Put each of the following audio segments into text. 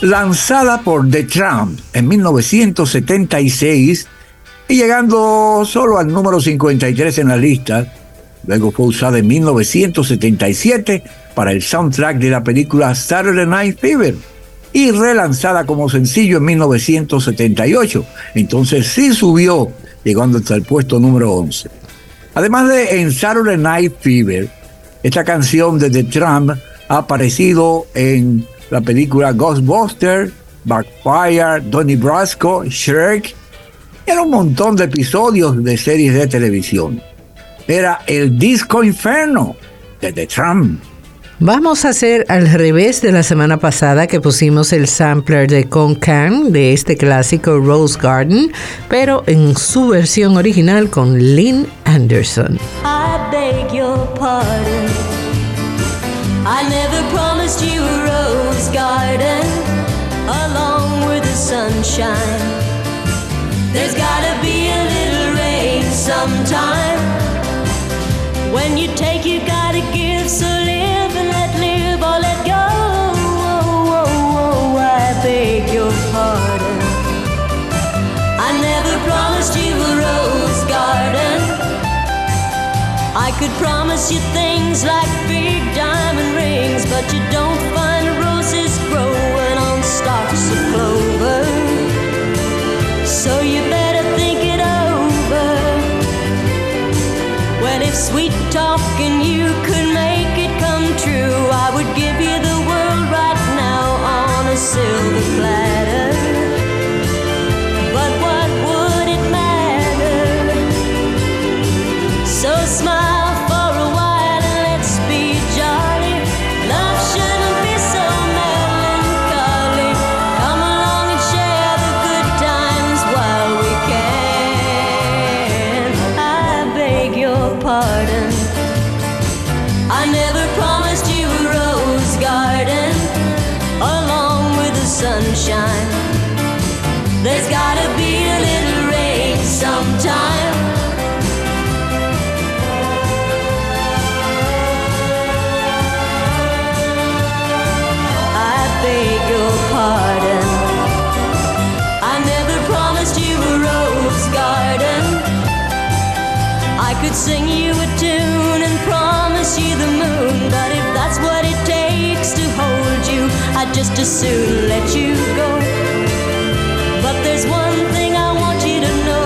Lanzada por The Tramp en 1976 y llegando solo al número 53 en la lista, luego fue usada en 1977 para el soundtrack de la película Saturday Night Fever y relanzada como sencillo en 1978. Entonces sí subió, llegando hasta el puesto número 11. Además de en Saturday Night Fever, esta canción de The Tramp ha aparecido en la película Ghostbusters, Backfire, Donnie Brasco, Shrek, y en un montón de episodios de series de televisión. Era el Disco Inferno de The Tramp. Vamos a hacer al revés de la semana pasada, que pusimos el sampler de Con-Can de este clásico Rose Garden, pero en su versión original con Lynn Anderson. I beg your pardon, I never promised you a rose garden along with the sunshine. There's gotta be a little rain sometime. When you take, you gotta give, so live and let live or let go. Oh, oh, oh, I beg your pardon, I never promised you a rose garden. I could promise you things like big diamond rings, but you don't find roses growing on stalks of clover. So you better think it over. Well, if sweet talking you could make it come true, I would give you the world right now on a silver platter. But what would it matter? So smile for a while and let's be jolly. Love shouldn't be so melancholy. Come along and share the good times while we can. I beg your pardon, I never promised you a rose garden along with the sunshine. There's gotta be a little rain sometime. I beg your pardon, I never promised you a rose garden. I could sing you a tune and promise you the moon, but if that's what it takes to hold you, I'd just as soon let you go. But there's one thing I want you to know,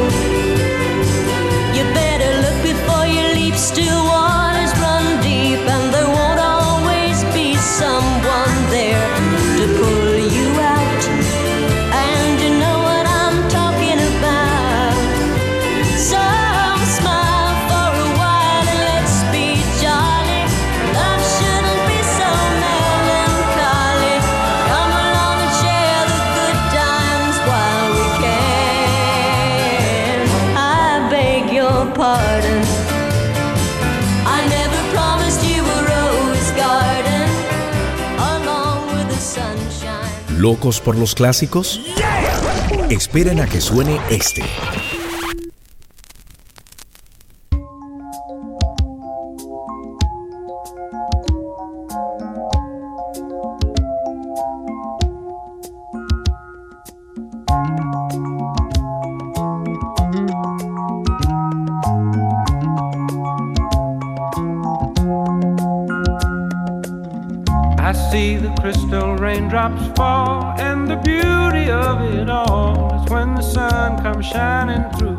you better look before you leap. Still waters run deep, and there won't always be someone there to pull you out. And you know what I'm talking about. So smile for a while and let's be jolly. Love shouldn't be so melancholy. Come along and share the good times while we can. I beg your pardon, I never promised you a rose garden along with the sunshine. ¿Locos por los clásicos? Esperen a que suene este. I see the crystal raindrops fall, and the beauty of it all is when the sun comes shining through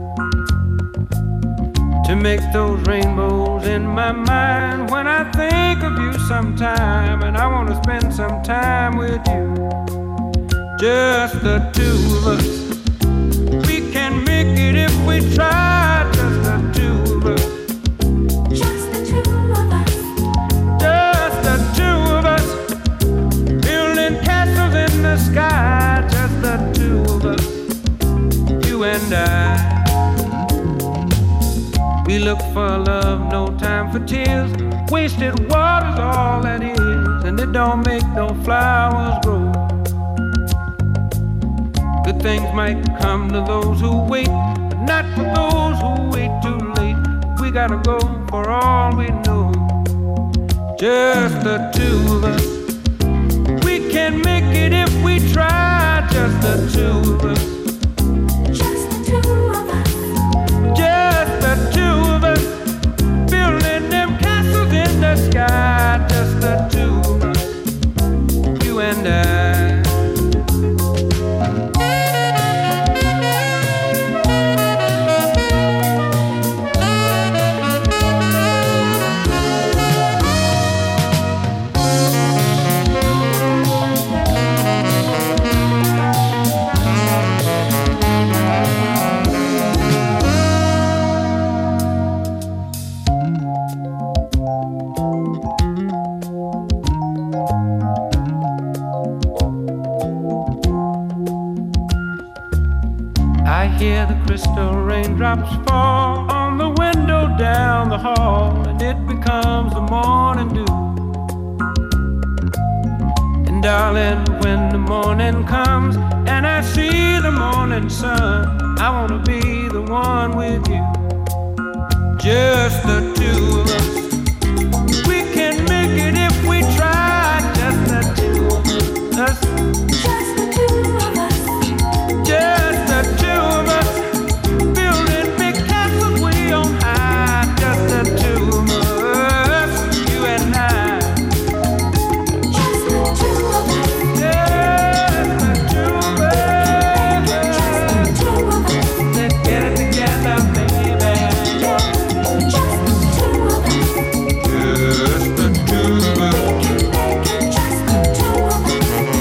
to make those rainbows in my mind. When I think of you sometime, and I want to spend some time with you, just the two of us. We can make it if we try, just the two of us. Just the two of us. Just the two of us, building castles in the sky. Just the two of us, you and I. We look for love, no time for tears. Wasted water's all that is, and it don't make no flowers grow. Good things might come to those who wait, but not for those who wait too late. We gotta go for all we know. Just the two of us. We can make it if we try, just the two of us. Just the two of us. Just the two of us. Building them castles in the sky, just the two of us. You and I. I hear the crystal raindrops fall on the window down the hall, and it becomes the morning dew. And darling, when the morning comes and I see the morning sun, I wanna be the one with you. Just the two of us. We can make it if we try. Just the two of us. Just the two of us. Just the two of us. Building big castles way on high. Just the two of us. You and I. Just the two of us. Just the two of us. Just the two of us. Let's get it together, baby. Just the two of us. Just the two of us. Just the two of us.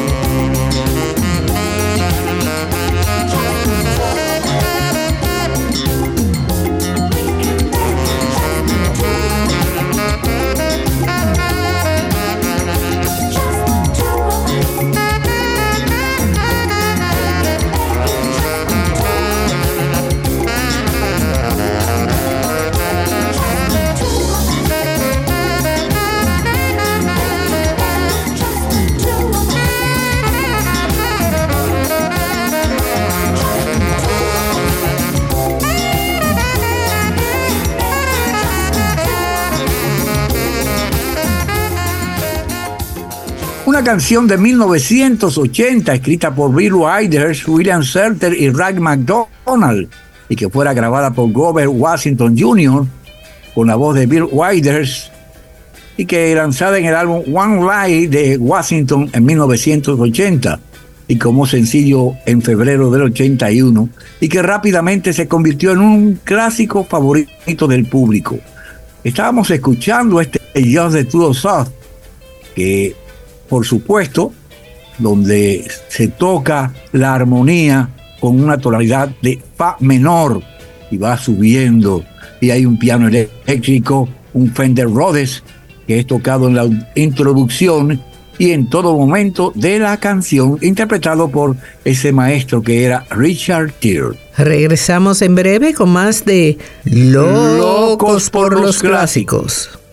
Una canción de 1980 escrita por Bill Withers, William Selter y Ray McDonald, y que fuera grabada por Grover Washington Jr. con la voz de Bill Withers, y que lanzada en el álbum One Life de Washington en 1980 y como sencillo en febrero del 81, y que rápidamente se convirtió en un clásico favorito del público. Estábamos escuchando este Just the Two of Us, que por supuesto, donde se toca la armonía con una tonalidad de fa menor y va subiendo, y hay un piano eléctrico, un Fender Rhodes, que es tocado en la introducción y en todo momento de la canción, interpretado por ese maestro que era Richard Tier. Regresamos en breve con más de Locos por los Clásicos.